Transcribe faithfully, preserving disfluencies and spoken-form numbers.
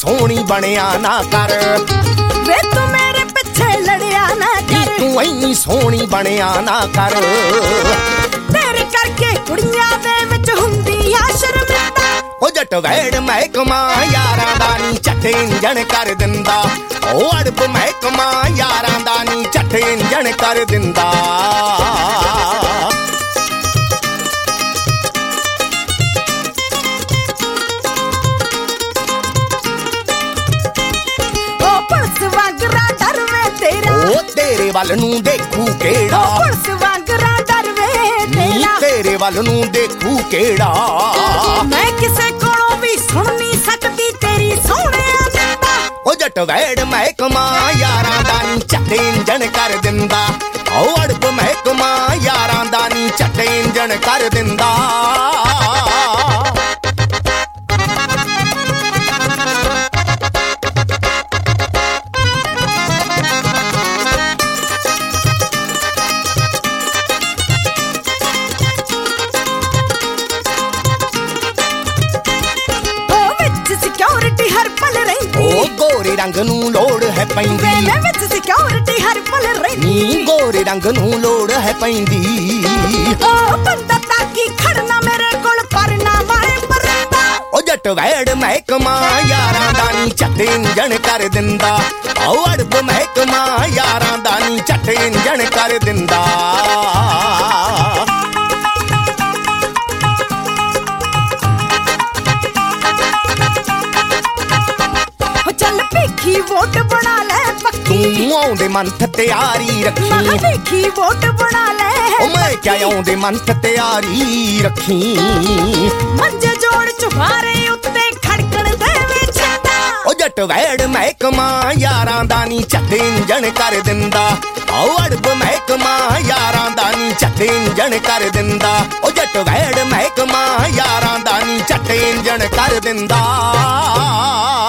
ਸੋਹਣੀ ਬਣਿਆ ਨਾ ਕਰ ਵੇ ਤੂੰ ਮੇਰੇ ਪਿੱਛੇ ਲੜਿਆ ਨਾ ਕਰ ਤੂੰ ਇੰਨੀ ਸੋਹਣੀ ਬਣਿਆ ਨਾ ਕਰ ਤੇਰੇ ਕਰਕੇ ਕੁੜੀਆਂ ਦੇ ਵਿੱਚ ਹੁੰਦੀ ਆ ਸ਼ਰਮਿੰਦਾ ਉਹ ਜੱਟ ਵੈੜ ਮਹਿਕਮਾ ਯਾਰਾਂ ਦਾ ਨੀ ਝੱਟ ਇੰਜਣ ਕਰ ਦਿੰਦਾ ਉਹ ਅੜਬ ਮਹਿਕਮਾ ਯਾਰਾਂ ਦਾ ਨੀ ਝੱਟ ਇੰਜਣ ਕਰ ਦਿੰਦਾ ਉਹ ਤੇਰੇ ਵੱਲ ਨੂੰ ਦੇਖੂ ਕਿਹੜਾ ਪੁਲਿਸ ਵਾਂਗਰਾ ਡਰਵੇ ਤੇਰਾ ਤੇਰੇ ਵੱਲ ਨੂੰ ਦੇਖੂ ਕਿਹੜਾ ਮੈਂ ਕਿਸੇ ਕੋਲੋਂ ਵੀ ਸੁਣ ਨਹੀਂ ਸਕਦੀ ਤੇਰੀ ਸੋਹਣਿਆ ਦਿੰਦਾ ਉਹ ਜੱਟ ਵੈੜ ਮਹਿਕਮਾ ਯਾਰਾਂ ਦਾ ਨੀ ਝੱਟ ਇੰਜਣ ਕਰ ਦਿੰਦਾ ਉਹ ਅੜਬ ਮਹਿਕਮਾ ਯਾਰਾਂ ਦਾ ਨੀ ਝੱਟ ਇੰਜਣ ਕਰ ਦਿੰਦਾ ਗੋਰੇ ਰੰਗ ਨੂੰ ਲੋੜ ਹੈ ਪੈਂਦੀ ਵੇਲੇ ਵਿੱਚ ਸਿਕਿਉਰਿਟੀ ਹਰ ਪਲ ਰਹਿੰਦੀ ਗੋਰੇ ਰੰਗ ਨੂੰ ਲੋੜ ਹੈ ਪੈਂਦੀ ਉਹ ਬੰਦਾ ਤਾਂ ਕੀ ਖੜਨਾ ਮੇਰੇ ਕੋਲ ਕਰਨਾ ਵਾਲੇ ਪਰਦਾ ਉਹ ਜੱਟ ਵੈੜ ਮਹਿਕਮਾ ਯਾਰਾਂ ਦਾ ਨੀ ਝੱਟ ਇੰਜਣ ਕਰ ਦਿੰਦਾ ਉਹ ਅੜਬ ਮਹਿਕਮਾ ਯਾਰਾਂ ਦਾ ਨੀ ਝੱਟ ਇੰਜਣ ਕਰ ਦਿੰਦਾ ਵੇਖੀ ਵੋਟ ਬਣਾ ਲੈ ਪੱਕੀ ਤੂੰ ਆਉਂਦੇ ਮੰਥ ਤਿਆਰੀ ਰੱਖੀ ਮੈਂ ਵੇਖੀ ਵੋਟ ਬਣਾ ਲੈ ਉਹ ਮੈਂ ਕਿਆ ਆਉਂਦੇ ਮੰਥ ਤਿਆਰੀ ਰੱਖੀ ਮੰਜੇ ਜੋੜ ਚੁਬਾਰੇ ਉੱਤੇ ਖੜਕਣ ਦੇਵੇ ਛੱਡਾ ਉਹ ਜੱਟ ਵੈੜ ਮਹਿਕਮਾ ਯਾਰਾਂ ਦਾ ਨੀ ਝੱਟ ਇੰਜਣ ਕਰ ਦਿੰਦਾ ਉਹ ਅੜਬ ਮਹਿਕਮਾ ਯਾਰਾਂ ਦਾ ਨੀ ਝੱਟ ਇੰਜਣ ਕਰ ਦਿੰਦਾ ਉਹ ਜੱਟ ਵੈੜ ਮਹਿਕਮਾ ਯਾਰਾਂ ਦਾ ਨੀ ਝੱਟ ਇੰਜਣ ਕਰ ਦਿੰਦਾ